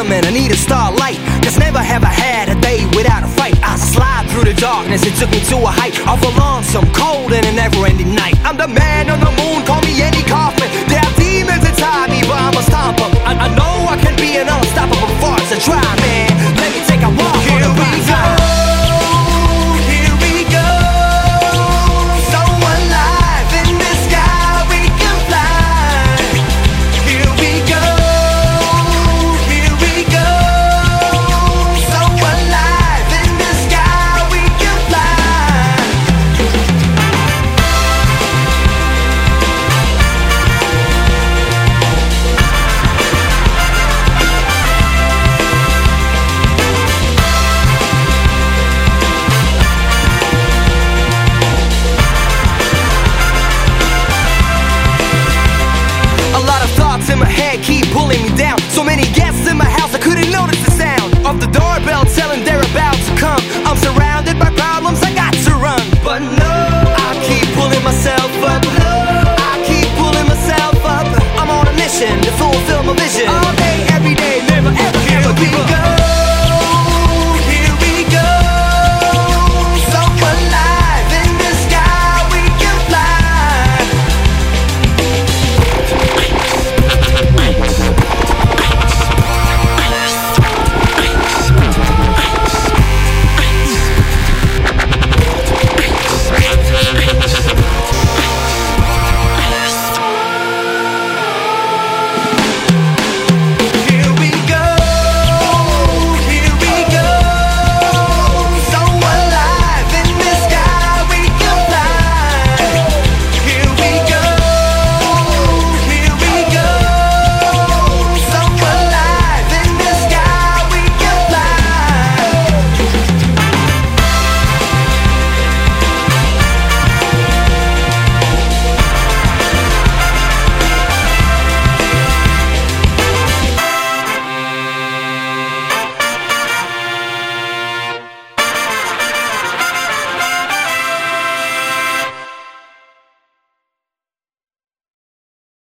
man, I need a starlight, cause never have I had a day without a fight. I slide through the darkness, it took me to a height of a lonesome, cold and a never-ending night. I'm the man on the moon, call me Andy Kaufman. There are demons inside me, but I'm a stomper. I know I can be an unstoppable force. I try, man, let me take a walk on the right side. Here we go, so alive in the sky we can fly. Here we go, so alive in the sky we can fly. A lot of thoughts in my head keep pulling me down. So many guests in my house, I couldn't notice the sound of the doorbell telling their